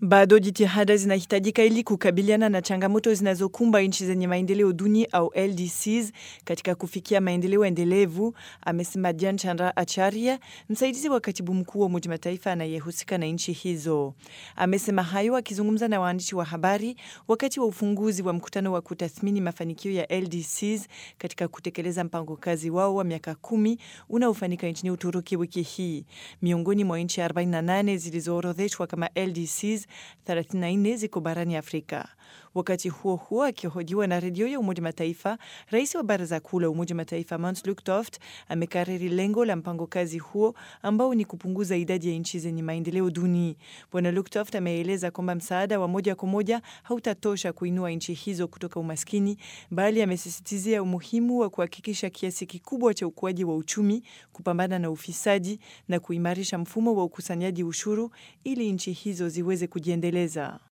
Bado jitihada zinahitajika ili kukabiliana na changamoto zinazokumba nchi zenye maendeleo duni au LDCs katika kufikia maendeleo endelevu, amesema Dhyan Chandra Acharya, msaidizi wa katibu mkuu wa Umoja wa Mataifa anayehusika na nchi hizo. Amesema hayo akizungumza na waandishi wa habari wakati wa ufunguzi wa mkutano wa kutathmini mafanikio ya LDCs katika kutekeleza mpango kazi wao wa miaka 10 unaofanyika nchini Uturuki wiki hii. Miongoni mwa nchi 48 zilizoorodheshwa kama LDCs, 34 ziko barani Afrika. Wakati huo huo, akihojiwa na redio ya Umoja Mataifa, rais wa Baraza Kuu la Umoja Mataifa Mons Lukthoft amekariri lengo la mpango kazi huo ambao ni kupunguza idadi ya nchi zenye maendeleo duni. Bwana Lukthoft ameeleza kwamba msaada wa moja kwa moja hautatosha kuinua nchi hizo kutoka umaskini, bali amesisitizia umuhimu wa kuhakikisha kiasi kikubwa cha ukuaji wa uchumi, kupambana na ufisadi na kuimarisha mfumo wa ukusanyaji ushuru ili nchi hizo ziweze kujiendeleza.